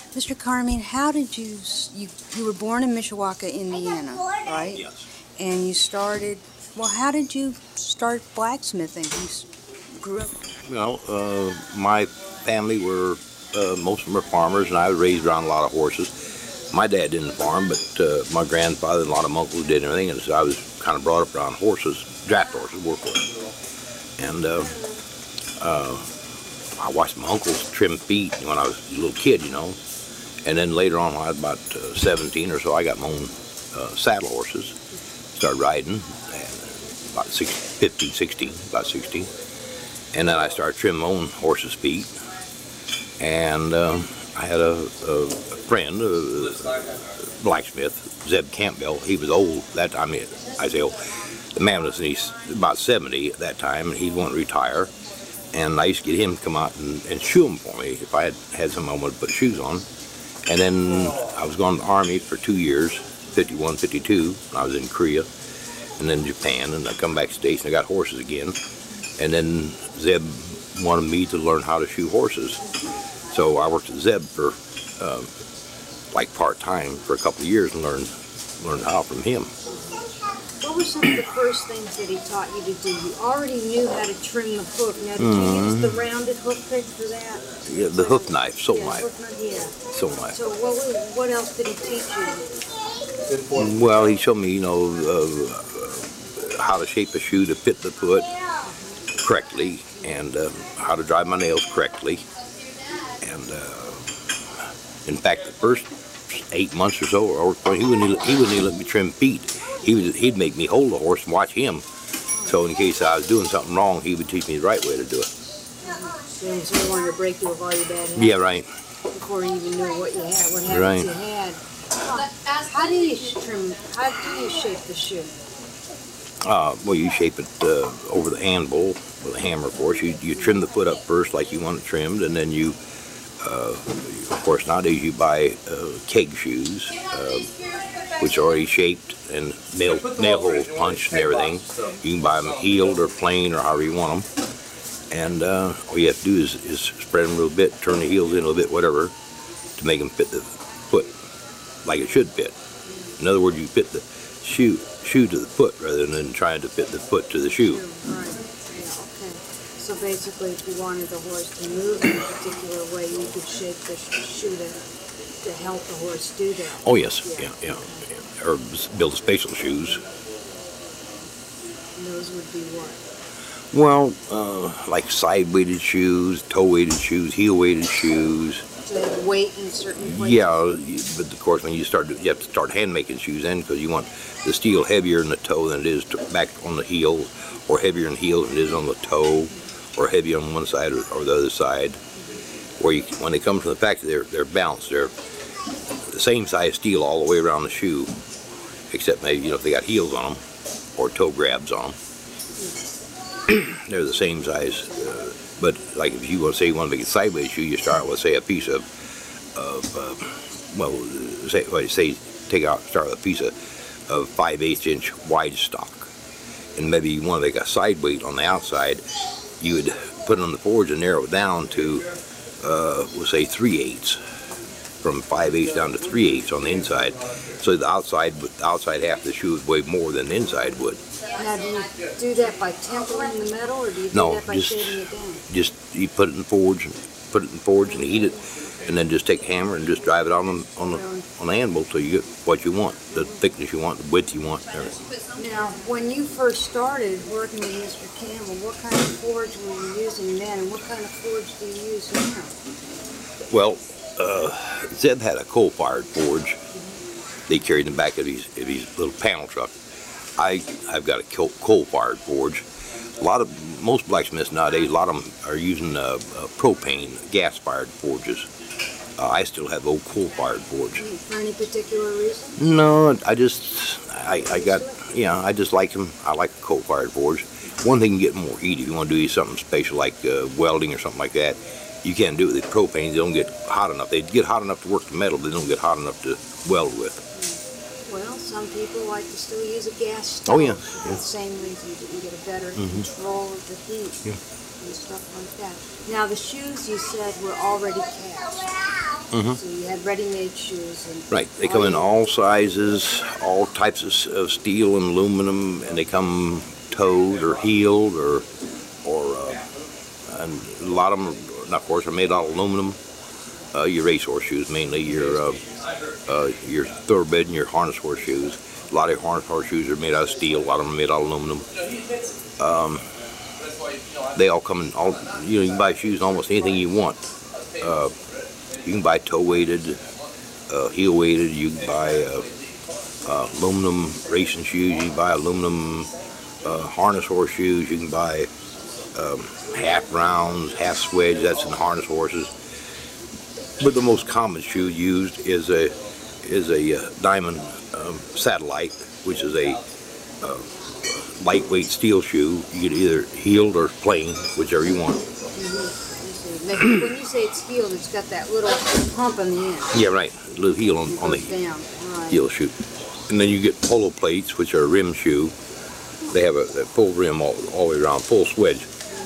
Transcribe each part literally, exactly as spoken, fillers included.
Mister Carmine, how did you, you, you were born in Mishawaka, Indiana, right? Yes. And you started, well, how did you start blacksmithing? You s- grew up, You know, uh, my family were, uh, most of them were farmers, and I was raised around a lot of horses. My dad didn't farm, but uh, my grandfather and a lot of my uncles did and everything, and so I was kind of brought up around horses, draft horses, work horses. And uh, uh, I watched my uncles trim feet when I was a little kid, you know. And then later on, when I was about uh, seventeen or so, I got my own uh, saddle horses. Started riding, and about six, fifteen, sixteen, about sixteen. And then I started trimming my own horses' feet. And uh, I had a, a, a friend, a, a blacksmith, Zeb Campbell. He was old that time. I say old. The man was he's about seventy at that time, and he wanted to retire. And I used to get him to come out and, and shoe them for me if I had had something I wanted to put shoes on. And then I was going to the Army for two years, fifty-one, fifty-two, when I was in Korea, and then Japan, and I come back to the States and I got horses again. And then Zeb wanted me to learn how to shoe horses. So I worked at Zeb for uh, like part-time for a couple of years and learned, learned how from him. what were some of the first things that he taught you to do? You already knew how to trim the hook. Now, did Mm-hmm. you use the rounded hook pick for that? Yeah, the hook knife, soul yeah, knife, hook knife, yeah. soul knife. So what, was- what else did he teach you? Well, he showed me, you know, uh, how to shape a shoe to fit the foot correctly, and uh, how to drive my nails correctly. And uh, in fact, the first eight months or so, or he wouldn't even, he wouldn't even let me trim feet. He would, he'd make me hold the horse and watch him. So in case I was doing something wrong, he would teach me the right way to do it. So he wanted to break you of all your bad habits Yeah, right. before you even knew what you had, what habits Right. you had. How do you trim? How do you shape the shoe? Uh, well, you shape it uh, over the anvil with a hammer, of course. You, you trim the foot up first like you want it trimmed, and then you, uh, of course, nowadays you buy uh, keg shoes, uh, which are already shaped and nail, nail holes punched and everything. You can buy them heeled or plain or however you want them. And uh, all you have to do is, is spread them a little bit, turn the heels in a little bit, whatever, to make them fit the foot like it should fit. In other words, you fit the shoe shoe to the foot rather than trying to fit the foot to the shoe. Right. Yeah. Okay. So basically, if you wanted the horse to move in a particular way, you could shape the sh- shoe to to help the horse do that. Oh yes, Yeah. yeah, yeah. yeah. Or s- build special shoes. And those would be what? Well, uh, like side-weighted shoes, toe-weighted shoes, heel-weighted shoes. So they have weight in certain places. Yeah, you- but of course, when you start, to, you have to start hand-making shoes then, because you want the steel heavier in the toe than it is to back on the heel, or heavier in the heel than it is on the toe, or heavy on one side or, or the other side. Where you, when they come from the factory, they're they're balanced. They're the same size steel all the way around the shoe, except maybe you know if they got heels on them or toe grabs on them. They're the same size, uh, but like if you want to say you want to make a sideways shoe, you start with say a piece of, of uh, well, say well, say take out start with a piece of, of five eighths inch wide stock, and maybe you want to make a side weight on the outside. You would put it on the forge and narrow it down to, uh, we'll say three eighths, from five eighths down to three eighths on the inside. So the outside, the outside half of the shoe would weigh more than the inside would. Now, do you do that by tempering the metal, or do you do No, that by just- shaving it down? Just you put it in the forge, and put it in the forge and heat it, and then just take a hammer and just drive it on the on the on the anvil till you get what you want, the thickness you want, the width you want, everything. Now, when you first started working with Mister Campbell, what kind of forge were you using then, and what kind of forge do you use now? Well, uh, Zeb had a coal-fired forge. They carried in the back of his, of his little panel truck. I, I've got a coal- coal-fired forge. A lot of, most blacksmiths nowadays, a lot of them are using uh, uh, propane, gas-fired forges. Uh, I still have old coal-fired forge. For any particular reason? No, I just, I, I got, yeah, I just like them. I like a coal-fired forge. One thing, you get more heat if you want to do something special like uh, welding or something like that. You can't do it with propane. They don't get hot enough. They get hot enough to work the metal, but they don't get hot enough to weld with. Well, some people like to still use a gas stove. Oh, yeah, For yeah. the same reason, you can get a better Mhm. control of the heat Yeah. and stuff like that. Now, the shoes you said were already cast. Mhm. So you had ready-made shoes and. Right. They come in all sizes, all types of, s- of steel and aluminum, and they come toed or heeled or or uh, and a lot of them, are, of course, are made out of aluminum. Uh, your racehorse shoes mainly, your uh, uh, your thoroughbred and your harness horse shoes. A lot of harness horse shoes are made out of steel. A lot of them are made out of aluminum. Um, they all come in all. You know, you can buy shoes in almost anything you want. Uh, you can buy toe weighted, uh, heel weighted. You can buy uh, uh, aluminum racing shoes. You can buy aluminum uh, harness horse shoes. You can buy um, half rounds, half swedge. That's in harness horses. But the most common shoe used is a is a uh, diamond um, satellite, which is a uh, lightweight steel shoe. You get either heeled or plain, whichever you want. Mm-hmm. Now, when you say it's heeled, it's got that little hump on the end. Yeah, right. A little heel on, on the down. Right. heel shoe. And then you get polo plates, which are a rim shoe. They have a, a full rim all, all the way around, full swedge.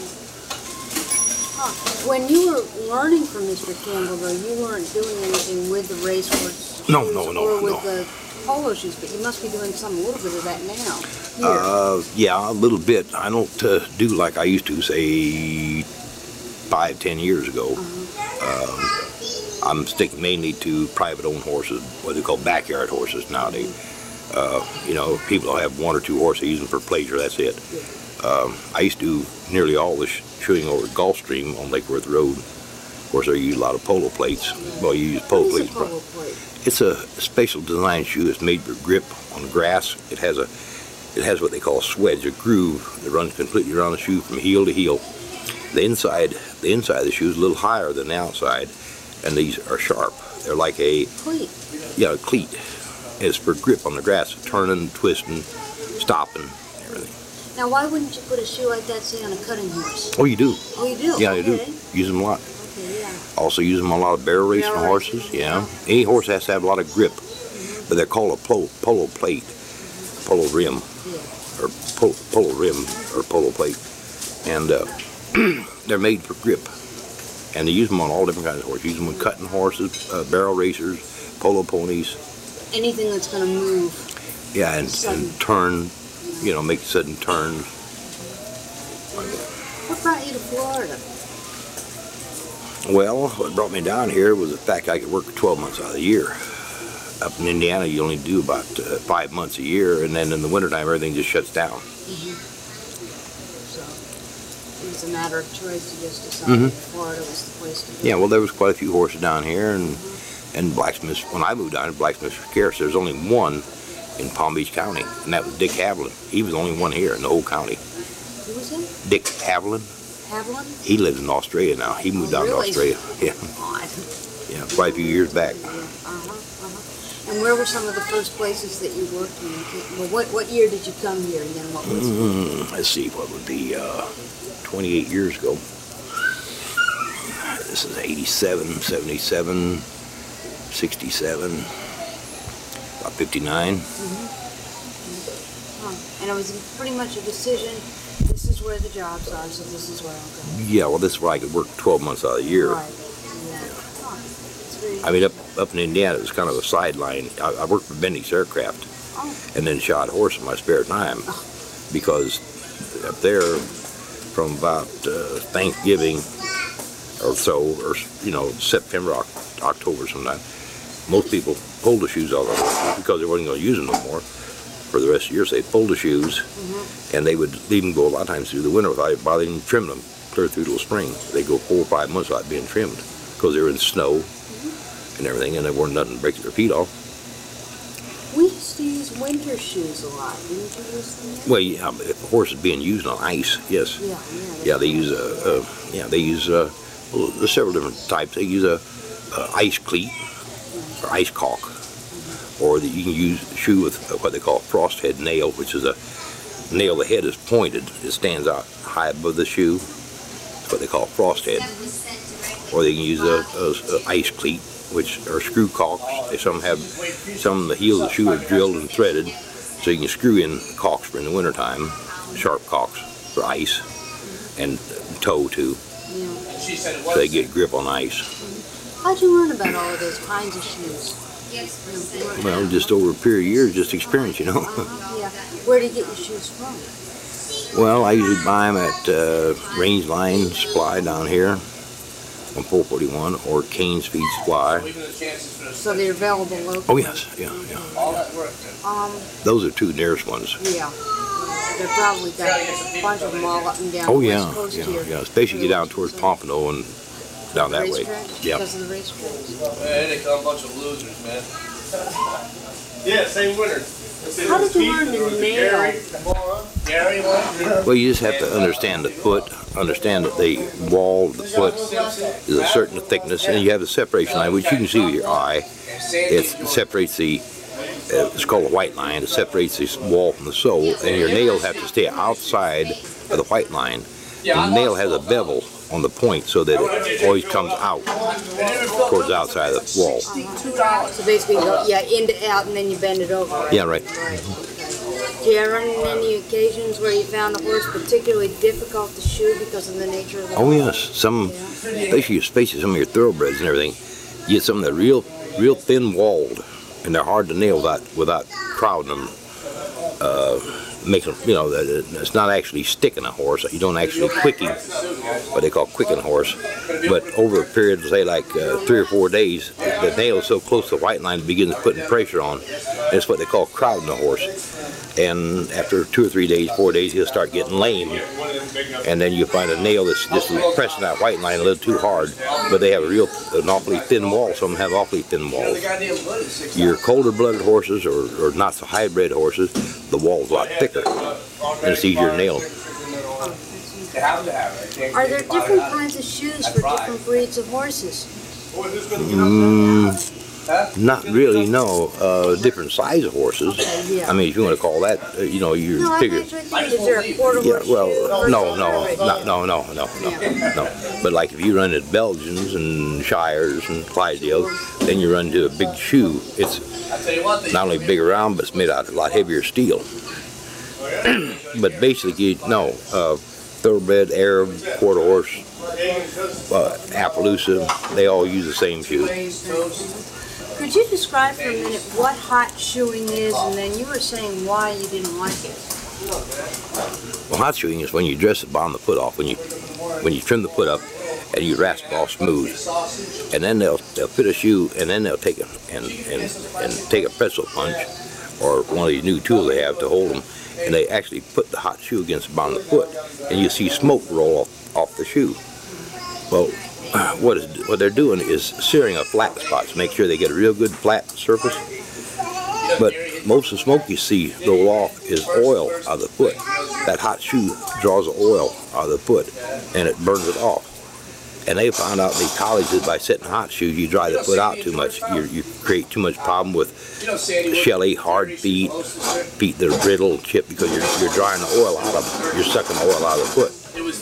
When you were learning from Mister Campbell, though, you weren't doing anything with the racehorse shoes No, no, no, or with no. the polo shoes, but you must be doing some a little bit of that now. Here. Uh, yeah, a little bit. I don't uh, do like I used to, say, five, ten years ago. Uh-huh. Um, I'm sticking mainly to private-owned horses, what they call backyard horses nowadays. Uh, you know, people have one or two horses, they use them for pleasure, that's it. Um, I used to do nearly all the shooting over at Gulfstream on Lake Worth Road. Of course, I use a lot of polo plates. Well, you use polo What is plates. a polo plate? It's a special design shoe. It's made for grip on grass. It has a, it has what they call a swedge, a groove that runs completely around the shoe from heel to heel. The inside, the inside of the shoe is a little higher than the outside, and these are sharp. They're like a Cleat. yeah, a cleat. It's for grip on the grass, turning, twisting, stopping, everything. Now, why wouldn't you put a shoe like that, say, on a cutting horse? Oh, you do? Oh, you do? Yeah, you do. Okay. Use them a lot. Okay, yeah. Also use them on a lot of barrel racing Barrel horses. racing, Yeah. yeah. Any horse has to have a lot of grip, but they're called a polo, polo plate, polo rim, Yeah. or polo, polo rim or polo plate, and uh, they're made for grip. And they use them on all different kinds of horses. Use them on cutting horses, uh, barrel racers, polo ponies. Anything that's going to move. Yeah, and, Sudden. and turn, you know, make sudden turns. What brought you to Florida? Well, what brought me down here was the fact I could work twelve months out of the year. Up in Indiana, you only do about uh, five months a year, and then in the wintertime, everything just shuts down. Mm-hmm. So it was a matter of choice. You just decided Mhm. Florida was the place to go. Yeah, well, there was quite a few horses down here, and and blacksmiths. When I moved down to Blacksmith Scarce, there was only one in Palm Beach County, and that was Dick Haviland. He was the only one here in the whole county. Who was it? Dick Haviland. Haviland? He lives in Australia now. He moved Oh, down really? to Australia. Yeah, Odd. yeah, quite a few years back. Yeah. Uh-huh, uh-huh. And where were some of the first places that you worked in? Well, what, what year did you come here, and then what was Mm, let's see, what would be uh, twenty-eight years ago. This is eighty-seven, seventy-seven, sixty-seven, about fifty-nine. Huh. And it was pretty much a decision, this is where the jobs are, so this is where I'll go. Yeah, well, this is where I could work twelve months out of the year. Right. Yeah. Huh. It's very I mean, up up in Indiana, it was kind of a sideline. I, I worked for Bendix Aircraft, Oh. and then shot horse in my spare time, because up there, from about uh, Thanksgiving or so, or you know, September, Oc- October sometime, most people pulled the shoes off the horses because they wasn't going to use them no more for the rest of the year. So they pulled the shoes, Mm-hmm. and they would leave them go a lot of times through the winter without bothering to trim them, clear through to the spring. They go four or five months without being trimmed because they were in snow and everything, and they weren't nothing to break their feet off. We used to use winter shoes a lot. Didn't you use them then? Well, yeah, but if a horse is being used on ice, yes. Yeah, yeah. Yeah, they use a, uh, yeah, they use uh, well, there's several different types. They use a, a ice cleat or ice caulk, or that you can use a shoe with what they call a frost head nail, which is a nail. The head is pointed; it stands out high above the shoe. That's what they call a frost head. Or they can use a, a, a ice cleat, which are screw caulks. They some have some the heel of the shoe are drilled and threaded, so you can screw in caulks for in the wintertime, sharp caulks for ice, and toe too. Yeah. So they get grip on ice. How'd you learn about all of those kinds of shoes? Well, just over a period of years, just experience, you know. Uh-huh, yeah. Where do you get your shoes from? Well, I usually buy them at uh, Range Line Supply down here on four forty-one, or Kane's Feed Supply. So they're available locally? Oh yes, yeah, yeah. Um, Those are two nearest ones. yeah. They've probably got a bunch of them all up and down Oh the yeah, West Coast yeah, here. yeah. Especially get down towards Pompano and down that way. Racetrack? Yeah. Because of the racetracks. Man, they call a bunch of losers, man. Yeah, same winner. How did you learn to nail? Gary, what? Well, you just have to understand the foot, understand that the wall, the foot is a certain thickness, and you have the separation line, which you can see with your eye. It separates the, uh, it's called a white line, it separates the wall from the sole, and your nail have to stay outside of the white line. And the nail has a bevel on the point so that it always comes out towards the outside of the wall. So basically, you go, yeah, in to out, and then you bend it over, right? Yeah, right. Right. Do you ever run into any occasions where you found a horse particularly difficult to shoe because of the nature of the Oh yes, some, especially especially some of your thoroughbreds and everything, you get some that are real, real thin walled, and they're hard to nail without without crowding them. Uh, making, you know, it's not actually sticking a horse. You don't actually quicken, what they call quicken horse. But over a period of say like uh, three or four days, the nail is so close to the white line it begins putting pressure on. And it's what they call crowding a horse. And after two or three days, four days, he'll start getting lame. And then you find a nail that's just pressing that white line a little too hard. But they have a real, an awfully thin wall. Some of them have awfully thin walls. Your colder-blooded horses or, or not so high-bred horses, the wall's a lot thicker, and it's easier to nail. Are there different kinds of shoes for different breeds of horses? Mm, not really, no. Uh, different size of horses. Yeah. I mean, if you want to call that, uh, you know, you No, I figure. actually think, is there a quarter Yeah, horse well, shoe no, no, versus no, no, no, no, no, no. But like if you run at Belgians and Shires and Clydesdales, then you run to a big shoe. It's not only big around, but it's made out of a lot heavier steel. But basically, no, uh, thoroughbred, Arab, quarter horse, uh, Appaloosa, they all use the same shoe. Could you describe for a minute what hot shoeing is, and then you were saying why you didn't like it? Well, hot shoeing is when you dress the bottom of the foot off, when you when you trim the foot up and you rasp it all smooth, and then they'll they'll fit a shoe, and then they'll take a and and and take a pretzel punch or one of these new tools they have to hold them, and they actually put the hot shoe against the bottom of the foot, and you see smoke roll off, off the shoe. Well, what is what they're doing is searing a flat spot to make sure they get a real good flat surface. But most of the smoke you see roll off is oil out of the foot. That hot shoe draws the oil out of the foot, and it burns it off. And they found out in the colleges by setting hot shoes, you dry the foot out too much. You, you create too much problem with shelly, hard feet, feet that are brittle and chipped because you're, you're drying the oil out of them. You're sucking the oil out of the foot.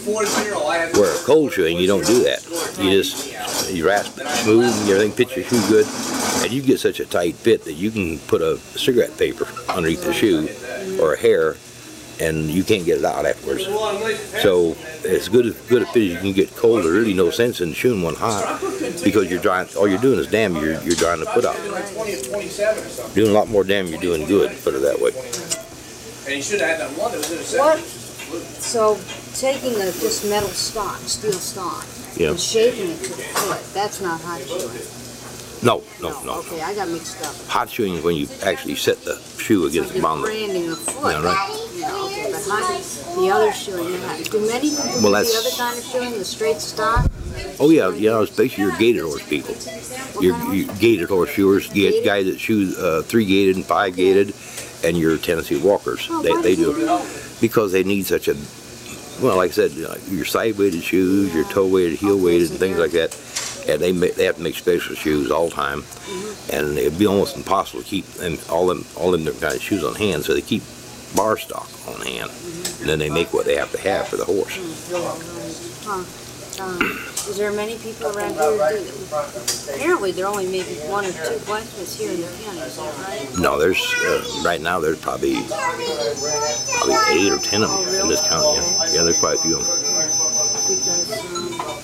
Where cold shoeing, you don't do that. You just, you rasp it smooth and everything fits your shoe good. And you get such a tight fit that you can put a cigarette paper underneath the shoe or a hair, and you can't get it out afterwards. So as good as good a fit as you can get cold, there's really no sense in shoeing one hot because you're drying. All you're doing is damage. You're, you're drying the foot out. Doing a lot more damage. You're doing good. Put it that way. And you should have had that one that was in a What? seven. So taking a just metal stock, steel stock, Yeah. and shaping it to the foot, that's not hot shoeing. No, no, no. Okay, I got mixed up. Hot shoeing is when you actually set the shoe against the You're bottom. branding a foot. Yeah, right. Yeah, okay, but hot, the other shoeing, you're not- do many people do Well, the that's- other kind of shoeing, the straight stock? Oh yeah, yeah. Especially your gated horse people. Your, your gated horse shoers, get guys that shoe uh, three gated and five gated, and your Tennessee Walkers. Oh, They why they do do you do because they need such a well, like I said, you know, your side weighted shoes, your toe weighted, heel weighted, and things like that. And they make, they have to make special shoes all the time, mm-hmm. and it'd be almost impossible to keep and all them all them different kind of shoes on hand. So they keep bar stock on hand, mm-hmm. and then they make what they have to have for the horse. Mm-hmm. Huh. Um, is there many people around here who do? Apparently, there are only maybe one or two blacksmiths here in the county. Is that right? No, there's uh, right now there's probably probably eight or ten of them Oh, really? in this county. Yeah, yeah, there's quite a few of them. Because um,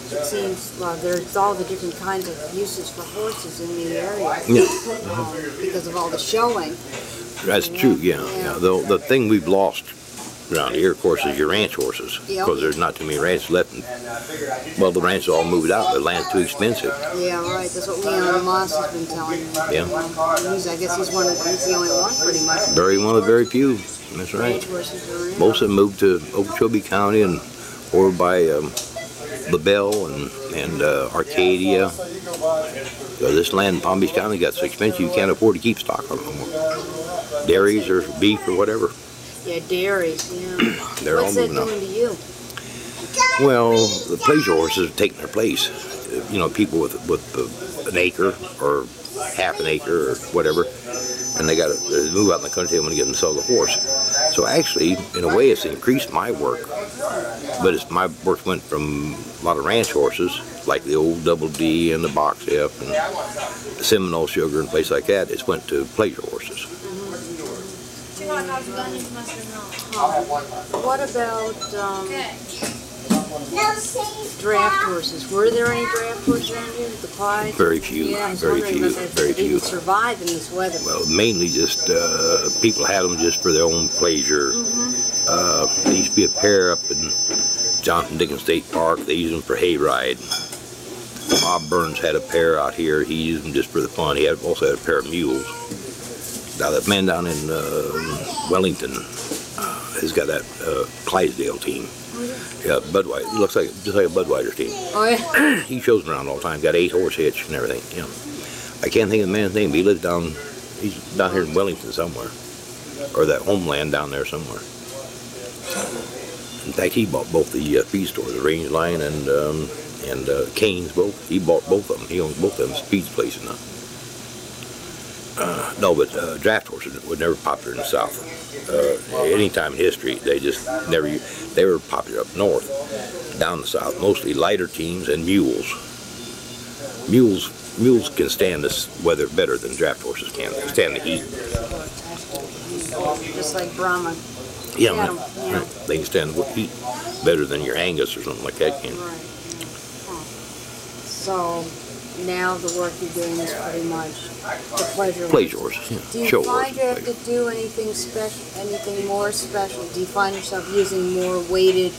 it seems, well, there's all the different kinds of uses for horses in the area. Yeah. Um, because of all the showing. That's true, yeah. yeah. The, the thing we've lost around here, of course, is your ranch horses. Yep. Because there's not too many ranches left. And, well, the ranches all moved out. The land's too expensive. Yeah, right. That's what Leon Moss has been telling me. Yeah. Um, he's, I guess he's one of, he's the only one, pretty much. Very one of the very few. That's right. Ranch horses are around. Most of them moved to Okeechobee County and over by um, LaBelle and, and uh, Arcadia. So this land in Palm Beach County got so expensive you can't afford to keep stock on them anymore. Dairies or beef or whatever. Yeah, dairies, yeah. They're What's all that moving out. doing to you? Well, the pleasure horses have taken their place. You know, people with with uh, an acre or half an acre or whatever, and they got to move out in the country. They want to get them to sell the horse. So actually, in a way, it's increased my work. But it's, my work went from a lot of ranch horses, like the old Double D and the Box F and the Seminole Sugar and places like that. It's went to pleasure horses. What about um, draft horses? Were there any draft horses around here? The Clyde? Very few, Yeah, I was very wondering few, if they very didn't few. survive in this weather. Well, mainly just uh, people had them just for their own pleasure. Mm-hmm. Uh, there used to be a pair up in Johnson Dickens State Park. They used them for hayride. Bob Burns had a pair out here. He used them just for the fun. He had, also had a pair of mules. Now that man down in uh, Wellington uh, has got that uh, Clydesdale team. Yeah, Budweiser. It looks like just like a Budweiser team. Oh yeah. He shows them around all the time. Got eight horse hitch and everything. You know, I can't think of the man's name. But he lives down. He's down here in Wellington somewhere, or that Homeland down there somewhere. In fact, he bought both the uh, feed stores, the Range Line and um, and uh, Canes both. He bought both of them. He owns both of them feed places now. Uh, no, but uh, draft horses were never popular in the South. Uh, any time in history, they just never. They were popular up north, down the South, mostly lighter teams and mules. Mules, mules can stand this weather better than draft horses can. They can stand the heat. Just like Brahma. Yeah, Cattle, right, yeah. right. They can stand the heat better than your Angus or something like that can. Right. Huh. So now the work you're doing is pretty much the pleasure. Pleasure horses, yeah. Do you Show find you horses. have to do anything special, anything more special? Do you find yourself using more weighted,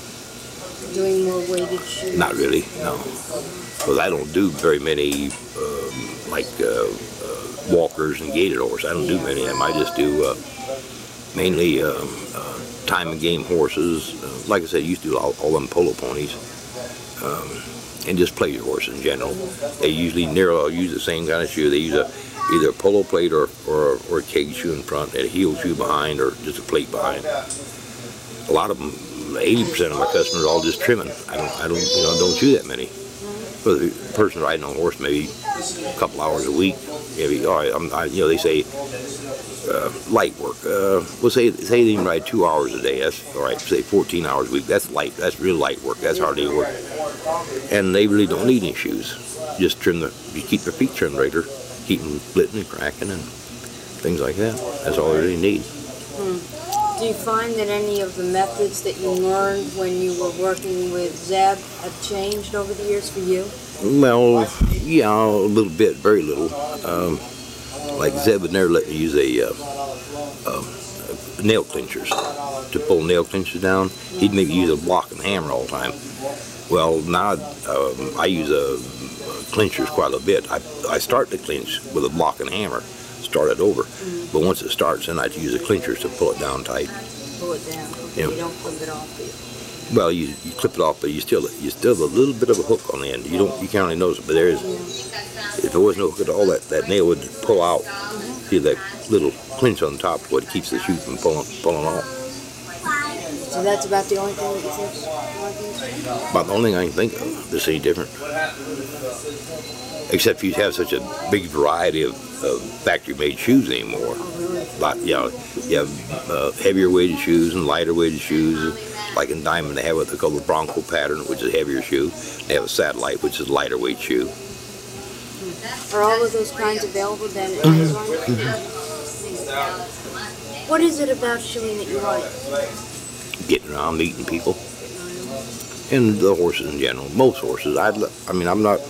doing more weighted shoes? Not really, no. Because I don't do very many, um, like uh, uh, walkers and gaited horses. I don't do many of them. I just do uh, mainly um, uh, time and game horses. Uh, like I said, I used to do all, all them polo ponies. Um, and just pleasure horses in general. They usually nearly all use the same kind of shoe. They use a either a polo plate or or, or a keg shoe in front, and a heel shoe behind, or just a plate behind. A lot of them, eighty percent of my customers, are all just trimming. I don't, I don't, you know, don't shoe that many. For the person riding on a horse, maybe a couple hours a week, maybe. All right, I'm, I, you know, they say uh, light work. Uh, we'll say say they even ride two hours a day. That's all right. Say fourteen hours a week. That's light. That's real light work. That's hardly work. And they really don't need any shoes. Just trim the, you keep their feet trimmed regular, keep them splitting and cracking and things like that. That's all they really need. Hmm. Do you find that any of the methods that you learned when you were working with Zeb have changed over the years for you? Well, yeah, a little bit, very little. Um, like Zeb would never let me use a uh, uh, nail clinchers to pull nail clinchers down. He'd make me use a block and hammer all the time. Well, now um, I use a, a clinchers quite a bit. I, I start the clinch with a block and hammer, start it over. Mm-hmm. But once it starts, then I use the clinchers to pull it down tight. Pull it down. Okay, Yeah. you don't clip it off, do you? Well, you, you clip it off, but you still you still have a little bit of a hook on the end. You don't you can't really notice it, but there is. Yeah. If there was no hook at all, that, that nail would pull out. Mm-hmm. See that little clinch on top, what keeps the shoe from pulling pulling off. So that's about the only thing that you think? About the only thing I can think of that's any different. Except you have such a big variety of, of factory-made shoes anymore. Oh, really? Like, you know, you have uh, heavier weighted shoes and lighter weighted shoes. Like in Diamond, they have what they call the Bronco pattern, which is a heavier shoe. They have a Satellite, which is a lighter weight shoe. Are all of those kinds available then at Amazon? What is it about shoeing that you like? Getting around, meeting people. and the horses in general, most horses. I, I mean, I'm not,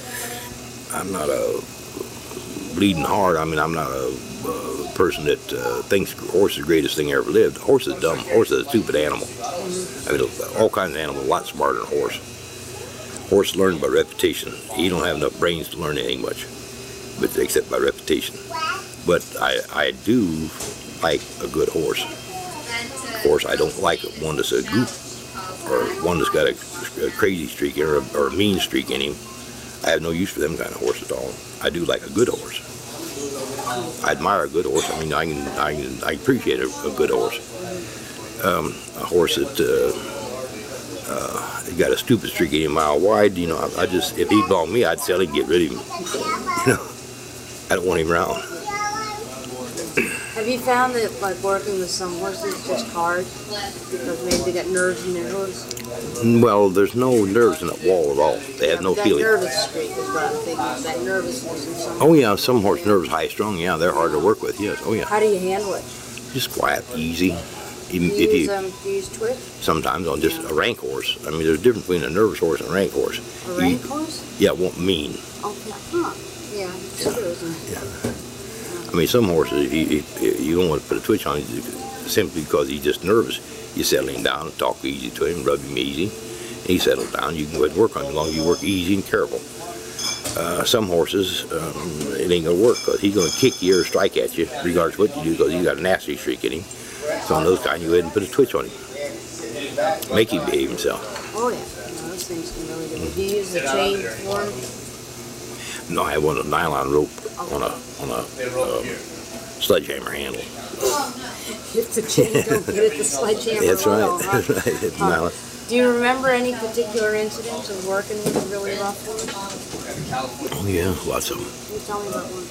I'm not a bleeding heart. I mean, I'm not a, a person that uh, thinks horse is the greatest thing ever lived. Horse is dumb. Horse is a stupid animal. I mean, all kinds of animals, a lot smarter than a horse. Horse learn by repetition. You don't have enough brains to learn anything much, but except by repetition. But I, I do like a good horse. Of course, I don't like one that's a goop or one that's got a, a crazy streak or a, or a mean streak in him. I have no use for them kind of horse at all. I do like a good horse. I admire a good horse. I mean, I can, I can, I appreciate a, a good horse. Um, a horse that uh, uh, got a stupid streak in him, a mile wide. You know, I, I just, if he belonged to me, I'd sell him, get rid of him. You know, I don't want him around. Have you found that, like, working with some horses is just hard because maybe they got nerves in their hooves? Well, there's no nerves in that wall at all. They have no that feeling. That nervous streak is what I'm thinking. That nervousness in some. Oh yeah, some horse nerves high strung. Yeah, they're hard to work with. Yes. Oh yeah. How do you handle it? Just quiet, easy. Even Do if you use, you um, do you use twitch? sometimes on just a rank horse. I mean, there's a difference between a nervous horse and a rank horse. A rank You- horse? Yeah, it won't mean. Okay. Huh. Yeah. It's true, isn't it? Yeah. I mean, some horses, if you, if you don't want to put a twitch on him simply because he's just nervous, you settle him down and talk easy to him, rub him easy, and he settles down. You can go ahead and work on him as long as you work easy and careful. Uh, some horses, um, it ain't going to work because he's going to kick you or strike at you, regardless of what you do, because he's got a nasty streak in him. So on those kind, you go ahead and put a twitch on him. Make him behave himself. Oh, yeah. No, those things can really do. Do you use the chain for him? No, I want a nylon rope on a on a uh, sledgehammer handle. If the chain don't get it, the sledgehammer That's will, right. huh? That's right. It's Huh. nylon. Do you remember any particular incidents of working with a really rough horse? Oh yeah, lots of them. Can you tell me about one?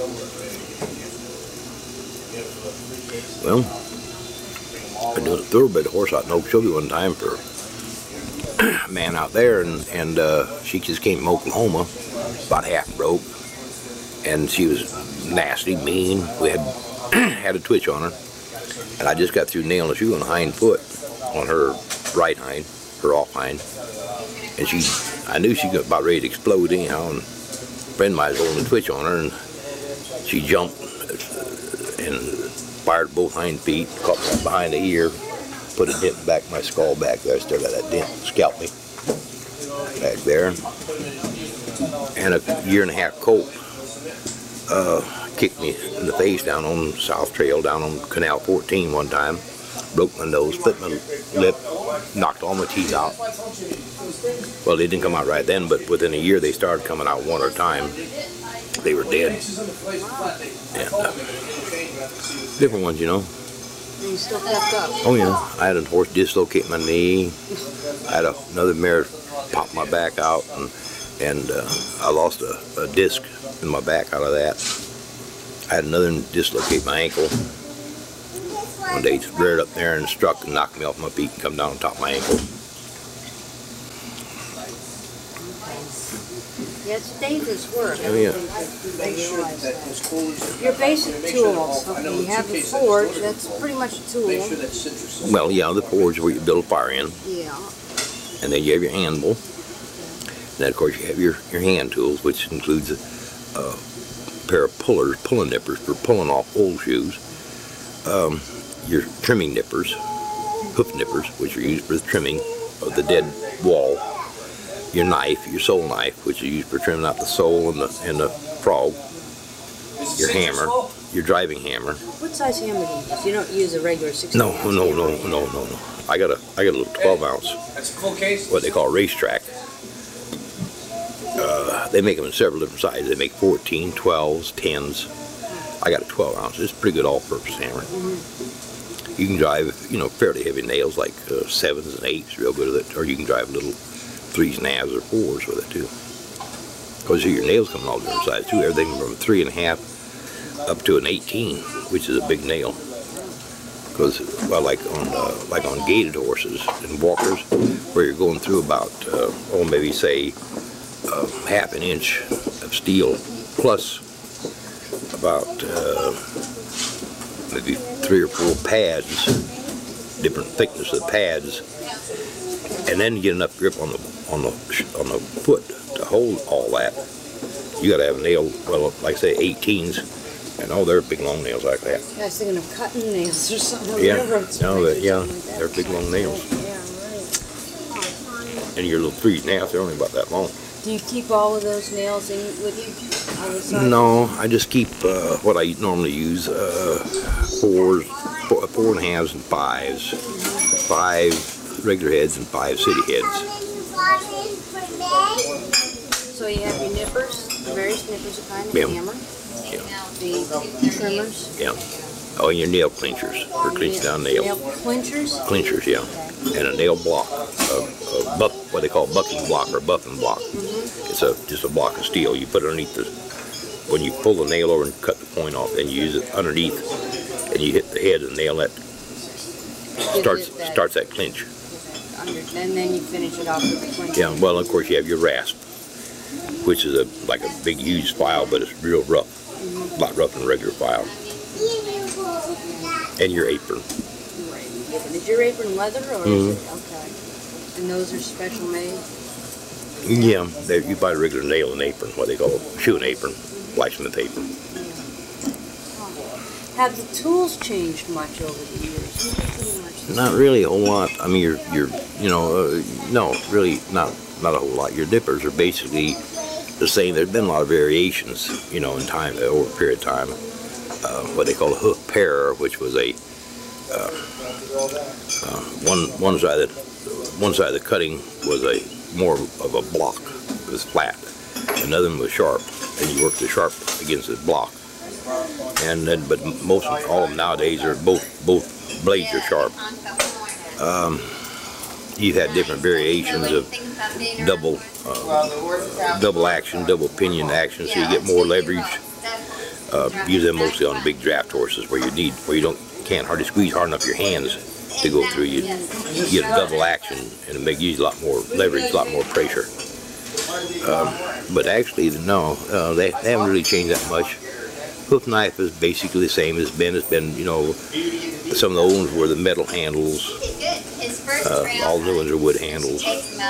Well, I doing a thoroughbred horse out in Okeechobee one time for a man out there, and and uh, she just came from Oklahoma, about half broke, and she was nasty, mean. We had had a twitch on her, and I just got through nailing a shoe on the hind foot on her right hind, her off hind, and she, I knew she got about ready to explode anyhow, and a friend of mine was holding a twitch on her, and she jumped and fired both hind feet, caught me behind the ear, put a dent back in my skull back there. I still got that dent, scalped me back there. And a year and a half colt uh, kicked me in the face down on South Trail, down on Canal fourteen one time. Broke my nose, split my lip, knocked all my teeth out. Well, they didn't come out right then, but within a year they started coming out one at a time. They were dead. And, uh, different ones, you know. And you still kept up? Oh yeah, I had a horse dislocate my knee. I had a, another mare pop my back out, and and uh, I lost a, a disc in my back out of that. I had another one dislocate my ankle. One day it reared up there and struck and knocked me off my feet and come down on top of my ankle. Yeah, it's dangerous work. Oh, yeah. I realize that. Your basic tools. Okay, you have the forge. That's pretty much a tool. Well, yeah, the forge is where you build a fire in, Yeah. and then you have your anvil. And then, of course, you have your, your hand tools, which includes a, a pair of pullers, pulling nippers for pulling off old shoes. Um, your trimming nippers, hoof nippers, which are used for the trimming of the dead wall. Your knife, your sole knife, which is used for trimming out the sole and the and the frog. Your hammer, your driving hammer. What size hammer do you use? You don't use a regular sixteen No, ounce no, no, hammer. no, no, no. I got a I got a little twelve ounce, That's a full case. what they call racetrack. Uh, they make them in several different sizes. They make fourteen, twelves, tens. I got a twelve ounce. It's a pretty good all-purpose hammer. Mm-hmm. You can drive, you know, fairly heavy nails like uh, sevens and eights, real good with it, or you can drive little threes and a halves or fours with it too. Because your nails come in all different sizes too. Everything from three and a half up to an eighteen, which is a big nail. Because, well, like on uh, like on gaited horses and walkers, where you're going through about, uh, oh, maybe say uh, half an inch of steel plus about uh, maybe three or four pads, different thickness of pads, and then get enough grip on the on the on the foot to hold all that. You got to have a nail, well, like I say, eighteens, and oh, they're big long nails like that. I was thinking of cutting nails or something. Or Yeah, railroad no, that, springs or yeah, something like that. they're big long nails. Yeah, right. And your little three nails, they're only about that long. Do you keep all of those nails in with you? All the sizes? No, I just keep uh, what I normally use, uh, fours, four, four and a halves and fives, five regular heads and five city heads. So you have your nippers, the various nippers of kind of Yeah. hammer, Yeah, the trimmers, yeah. Oh, and your nail clinchers for clinching down nail nails. clinchers. Clinchers, yeah. And a nail block, a, a buff, what they call bucking block or buffing block. It's a just a block of steel. You put it underneath the, when you pull the nail over and cut the point off, then you use it underneath, and you hit the head of the nail. That starts it that- starts that clinch. Under, and then you finish it off with the clinch. Yeah. Well, of course you have your rasp, which is a like a big huge file, but it's real rough, a lot rougher than regular file. And your apron. Right. Is your apron leather or Mhm. is it okay? And those are special made. Yeah, they, you buy a regular nail and apron, what they call a shoeing apron, blacksmith apron. Have the tools changed much over the years? Pretty much the Not really a whole lot. I mean, you're, you're, you know, uh, no, really not, not a whole lot. Your dippers are basically the same. There's been a lot of variations, you know, in time, over a period of time. Uh, what they call a hoof parer, which was a uh, uh, one one side of the, one side of the cutting was a more of a block. It was flat. Another one was sharp, and you work the sharp against the block. And then, but most all of them nowadays are both both blades are sharp. Um, you've had different variations of double uh, double action, double pinion action, so you get more leverage. Uh, use them mostly on big draft horses where you need where you don't can't hardly squeeze hard enough your hands to go through. You, you get a double action and it makes you use a lot more leverage, a lot more pressure. Um, but actually, no, uh, they, they haven't really changed that much. Hoof knife is basically the same as it's been. It's been, you know, some of the old ones were the metal handles. Uh, all the new ones are wood handles.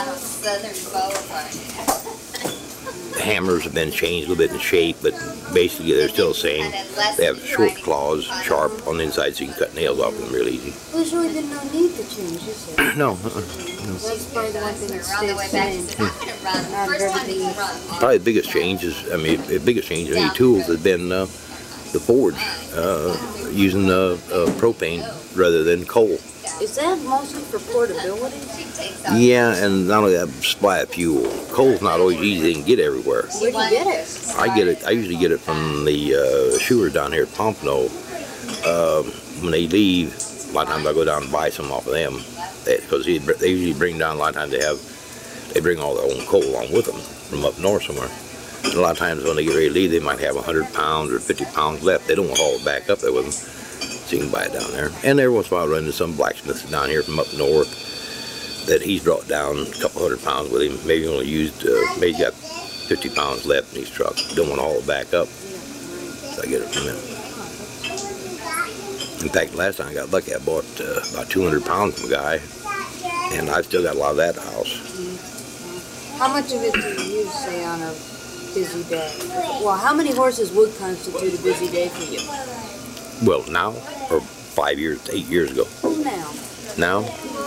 The hammers have been changed a little bit in shape, but basically they're still the same. They have short claws, sharp on the inside, so you can cut nails off them real easy. There's really been no need to change, is there? No, uh-uh, no. That's probably the one thing that stays the same. Not everything. Probably the biggest change is, I mean, the biggest change in any tools has been uh, the forge, uh, using uh, uh, propane rather than coal. Is that mostly for portability? Yeah, and not only that, supply of fuel. Coal's not always easy to get everywhere. Where do you get it? I get it. I usually get it from the uh, shoers down here at Pompano. Uh, when they leave, a lot of times I go down and buy some off of them, because they, they usually bring down. A lot of times they have, they bring all their own coal along with them from up north somewhere. And a lot of times when they get ready to leave, they might have a hundred pounds or fifty pounds left. They don't want to haul it back up there with them, so you can buy it down there. And every once in a while, I run into some blacksmiths down here from up north that he's brought down a couple hundred pounds with him. Maybe only used, uh, maybe he's got fifty pounds left in his truck. Don't want to haul it back up, so I get it from him. In fact, last time I got lucky, I bought uh, about two hundred pounds from a guy, and I still got a lot of that at the house. How much of it do you use, say, on a busy day? Well, how many horses would constitute a busy day for you? Well, now, or five years, eight years ago. Now. Now,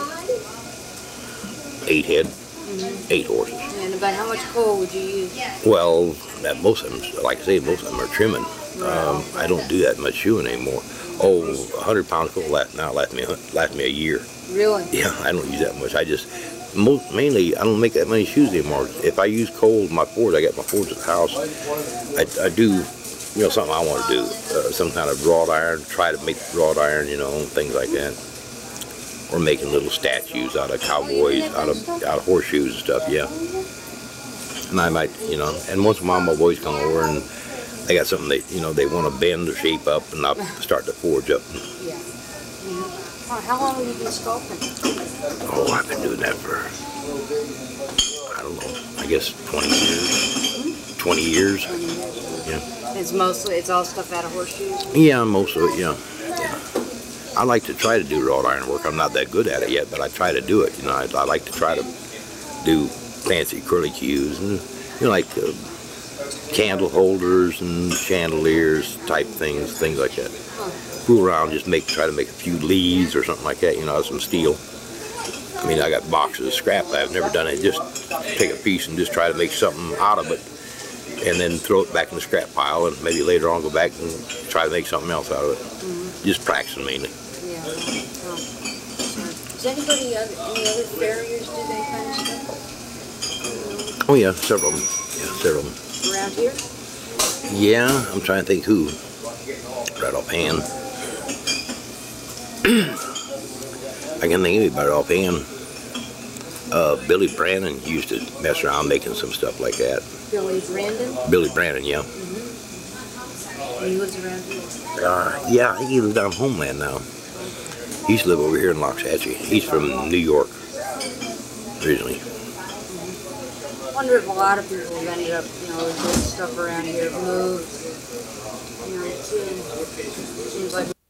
eight head, Mm-hmm. eight horses. And about how much coal would you use? Well, that most of them, like I say, most of them are trimming. Um, I don't do that much shoeing anymore. Oh, a hundred pounds coal last now lasts me last me a year. Really? Yeah, I don't use that much. I just most mainly I don't make that many shoes anymore. If I use coal in my forge, I got my forge at the house. I, I do, you know, something I want to do, uh, some kind of wrought iron. Try to make wrought iron, you know, things like that. Or making little statues out of cowboys, out of out of horseshoes and stuff. Yeah. And I might, you know, and once in a while my boys come over and they got something they, you know, they want to bend or shape up, and I'll start to forge up. Yeah. Mm-hmm. How long have you been sculpting? Oh, I've been doing that for, I don't know, I guess twenty years. twenty years. Yeah. It's mostly, it's all stuff out of horseshoes? Yeah, most of it, yeah. yeah. I I like to try to do wrought iron work. I'm not that good at it yet, but I try to do it. You know, I, I like to try to do fancy curlicues and, you know, like uh, candle holders and chandeliers type things, things like that. Fool around, just make, try to make a few leads or something like that, you know, some steel. I mean, I got boxes of scrap. I've never done it. Just take a piece and just try to make something out of it, and then throw it back in the scrap pile, and maybe later on go back and try to make something else out of it. Mm-hmm. Just practicing mainly. Yeah. Oh. Does anybody, other, any other farriers do that kind of stuff? Oh yeah, several of them. Yeah, several of them. Around here? Yeah, I'm trying to think who. Right offhand. I can think of anybody offhand. Uh, Billy Brandon used to mess around making some stuff like that. Billy Brandon? Billy Brandon, yeah. Mm-hmm. He lives around here? Uh, yeah, I think he lives down Homeland now. He used to live over here in Loxahatchee. He's from New York, originally. Mm-hmm. I wonder if a lot of people have ended up, you know, with this stuff around here, moved, you know, it seems like